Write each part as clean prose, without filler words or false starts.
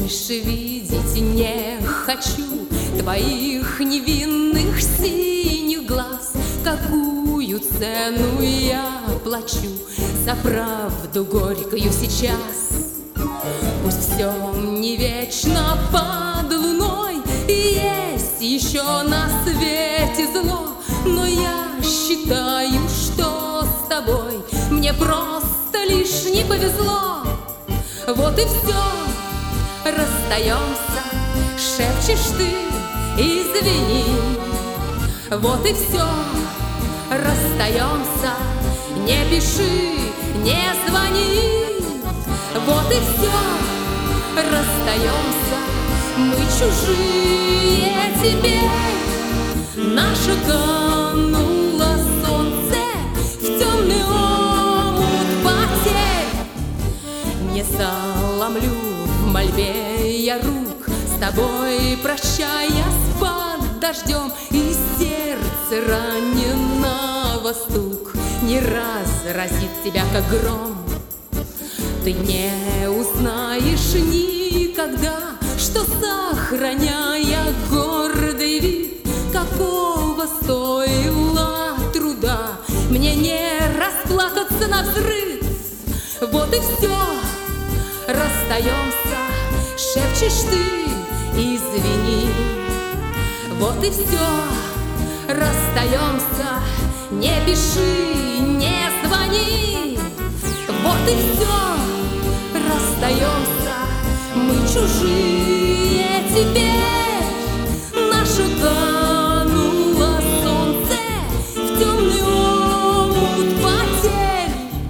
больше видеть не хочу твоих невинных синих глаз. Какую цену я плачу за правду горькую сейчас? Пусть все не вечно под луной, и есть еще на свете зло, но я считаю, что с тобой мне просто лишь не повезло. Вот и все, расстаемся, шепчешь ты, извини. Вот и все, расстаемся, не пиши, не звони. Вот и все, расстаемся, мы чужие теперь. Наше кануло солнце в темный омут потерь. Не заломлю в мольбе я рук, с тобой прощаясь под дождем, и сердце раненого стук не раз разит тебя, как гром. Ты не узнаешь никогда, что, сохраняя гордый вид, какого стоило труда мне не расплакаться навзрыд. Вот и все, расстаемся, шепчешь ты, извини. Вот и все, расстаемся, не пиши, не звони. Вот и все, расстаемся, мы чужие теперь. Наше кануло солнце в темный омут потерь.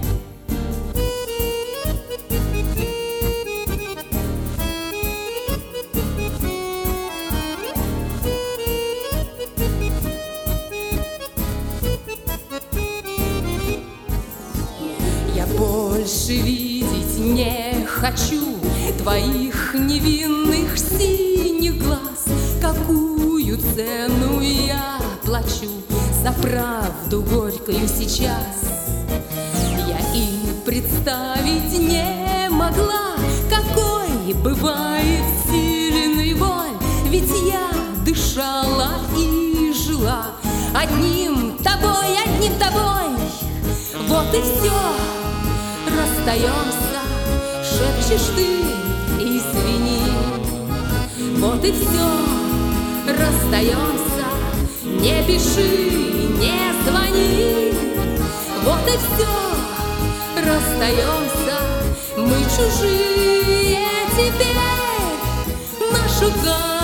Я больше видеть не хочу твоих невинных синих глаз. Какую цену я плачу за правду горькую сейчас? Я и представить не могла, какой бывает сильный боль. Ведь я дышала и жила одним тобой, одним тобой. Вот и все, расстаемся, шепчешь ты, извини. Вот и все, расстаемся, не пиши, не звони. Вот и все, расстаемся, мы чужие теперь. Нашу